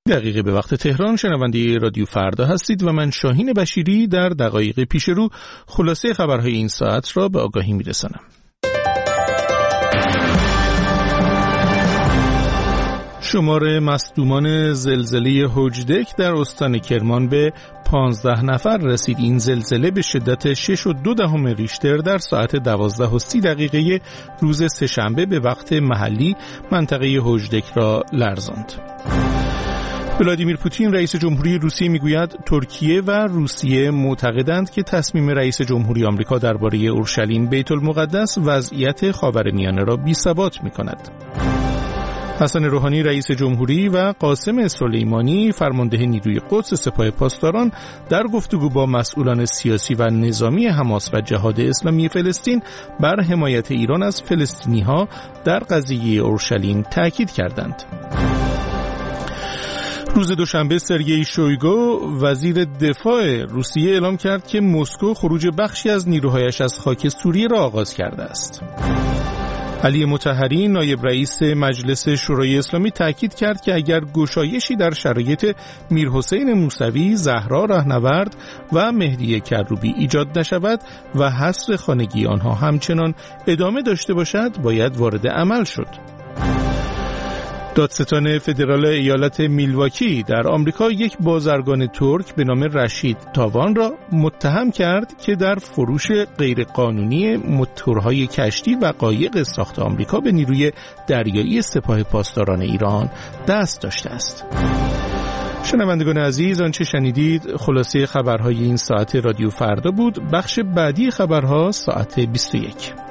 دقیقه به وقت تهران شنونده رادیو فردا هستید و من شاهین بشیری در دقایق پیش رو خلاصه خبرهای این ساعت را به آگاهی میرسانم. شمار مصدومان زلزله حجدک در استان کرمان به 15 نفر رسید. این زلزله به شدت 6.2 ریشتر در ساعت 12:30 روز سه‌شنبه به وقت محلی منطقه حجدک را لرزاند. ولادیمیر پوتین رئیس جمهوری روسیه میگوید ترکیه و روسیه معتقدند که تصمیم رئیس جمهوری آمریکا درباره اورشلیم بیت المقدس وضعیت خاورمیانه را بی‌ثبات می‌کند. حسن روحانی رئیس جمهوری و قاسم سلیمانی فرمانده نیروی قدس سپاه پاسداران در گفتگو با مسئولان سیاسی و نظامی حماس و جهاد اسلامی فلسطین بر حمایت ایران از فلسطینی‌ها در قضیه اورشلیم تاکید کردند. روز دوشنبه سرگئی شویگو وزیر دفاع روسیه اعلام کرد که مسکو خروج بخشی از نیروهایش از خاک سوریه را آغاز کرده است. علی مطهری نایب رئیس مجلس شورای اسلامی تاکید کرد که اگر گشایشی در شرایط میرحسین موسوی، زهرا رهنورد و مهدی کروبی ایجاد نشود و حصر خانگی آنها همچنان ادامه داشته باشد باید وارد عمل شد. دادستان فدرال ایالت میلواکی در آمریکا یک بازرگان ترک به نام رشید تاوان را متهم کرد که در فروش غیرقانونی موتورهای کشتی و قایق ساخت آمریکا به نیروی دریایی سپاه پاسداران ایران دست داشته است. شنوندگان عزیز، آنچه شنیدید خلاصه خبرهای این ساعت رادیو فردا بود. بخش بعدی خبرها ساعت 21.